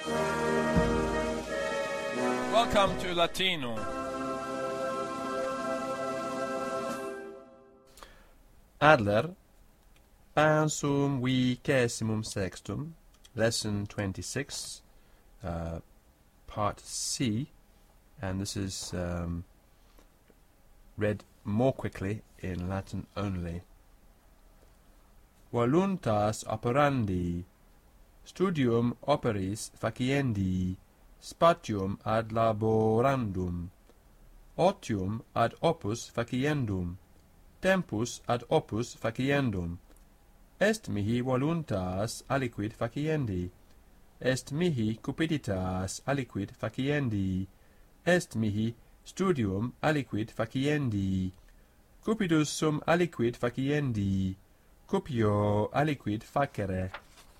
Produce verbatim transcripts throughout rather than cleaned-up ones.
Welcome to Latino. Adler, Pensum Vicesimum Sextum, Lesson twenty-six, uh, Part C, and this is um, read more quickly in Latin only. Voluntas operandi, studium operis faciendi, spatium ad laborandum, otium ad opus faciendum, tempus ad opus faciendum. Est mihi voluntas aliquid faciendi, est mihi cupiditas aliquid faciendi, est mihi studium aliquid faciendi, cupidus sum aliquid faciendi, cupio aliquid facere.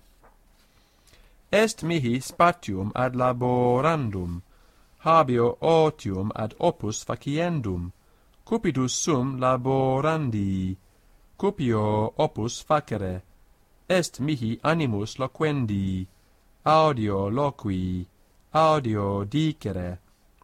Est mihi spatium ad laborandum, habeo otium ad opus faciendum, cupidus sum laborandi, cupio opus facere. Est mihi animus loquendi, audio loqui, audio dicere.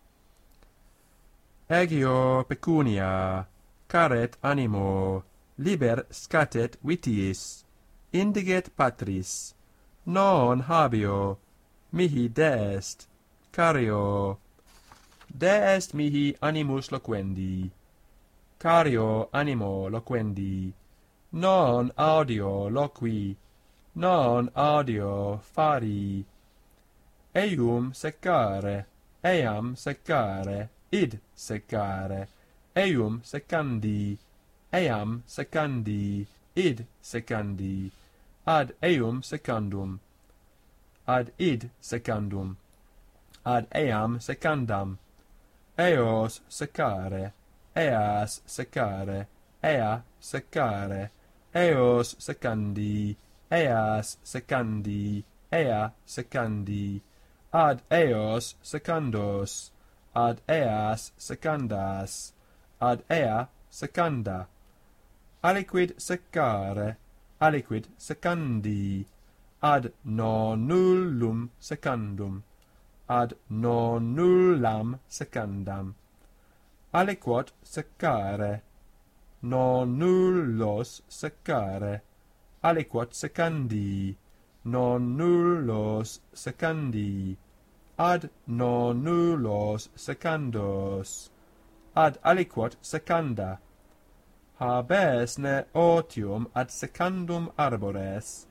Egio pecunia, caret animo, liber scatet vitiis, indiget patris, non habeo, mihi deest, cario, deest mihi animus loquendi, cario animo loquendi, non audio loqui, non audio fari, eum secare, eam secare, id secare, eum secandi, eam secandi, id secandi, ad eum secundum, ad id secundum, ad eam secundam, eos secare, eas secare, ea secare, eos secandi, eas secandi, ea secandi, ad eos secundos, ad eas secundas, ad ea secunda, aliquid secare, aliquid secandi, ad non nullum secundum, ad non nullam secundam, aliquot secare, non nullos secare, aliquot secandi, non nullos secandi, ad non nullos secundos, ad aliquot secunda, habes ne otium ad secundum arbores,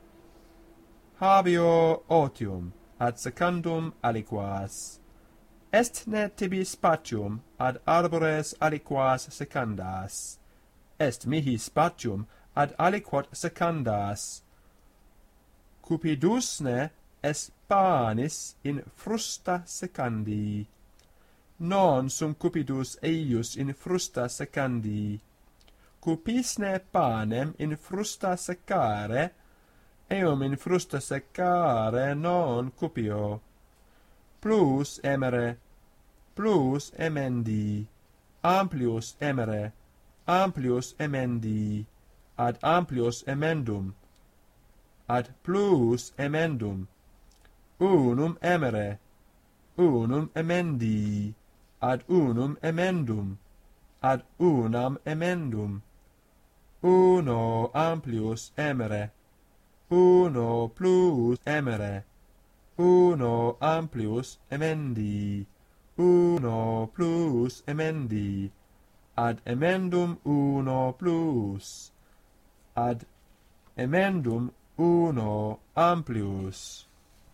habeo otium ad secundum aliquas, est ne tibi spatium ad arbores aliquas secundas, est mihi spatium ad aliquot secundas, cupidusne est panis in frusta secandi, non sum cupidus eius in frusta secandi, cupisne panem in frusta secare, eum in frusta secare non cupio, plus emere, plus emendi, amplius emere, amplius emendi, ad amplius emendum, ad plus emendum, unum emere, unum emendi, ad unum emendum, ad unam emendum, uno amplius emere, uno plus emere, uno amplius emendi, uno plus emendi, ad emendum uno plus, ad emendum uno amplius.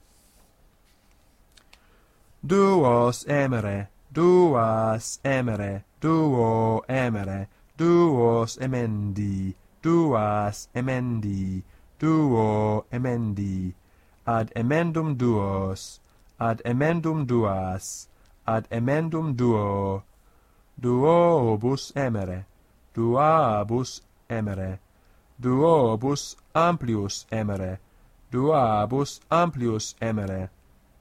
Duos emere, duas emere, duo emere, duos emendi, duas emendi, duo emendi, ad emendum duos, ad emendum duas, ad emendum duo, duobus emere, duabus emere, duobus amplius emere, duabus amplius emere,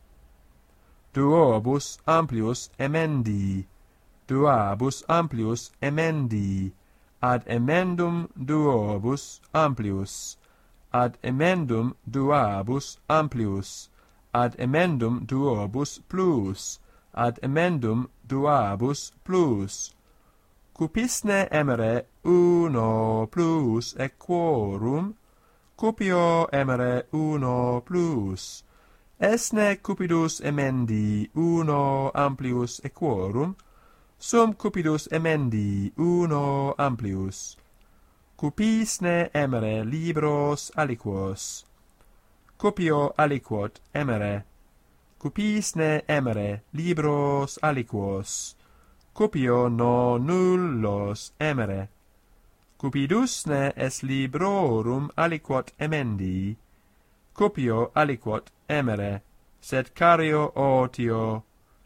duobus amplius emendi, duabus amplius emendi, ad emendum duobus amplius, ad emendum duabus amplius, ad emendum duobus plus, ad emendum duabus plus. Cupisne emere uno plus equorum, cupio emere uno plus. Esne cupidus emendi uno amplius equorum, sum cupidus emendi uno amplius. Cupisne emere libros aliquos. Cupio aliquot emere. Cupisne emere libros aliquos. Cupio no nullos emere. Cupidusne es librorum aliquot emendi. Cupio aliquot emere, sed cario otio.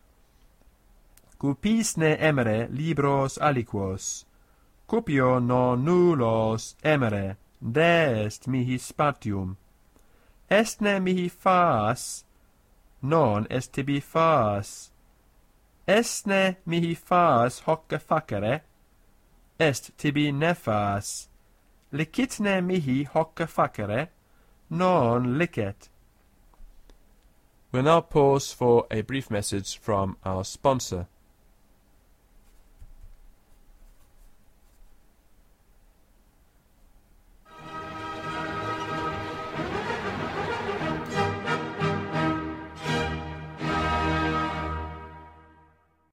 Cupisne emere libros aliquos. Cupio no nullos emere, dest mihi spatium. Estne mihi fas, non est tibi fas. Estne mihi fas hoc facere, est tibi nefas. Licitne mihi hoc facere, non licet. We'll now pause for a brief message from our sponsor.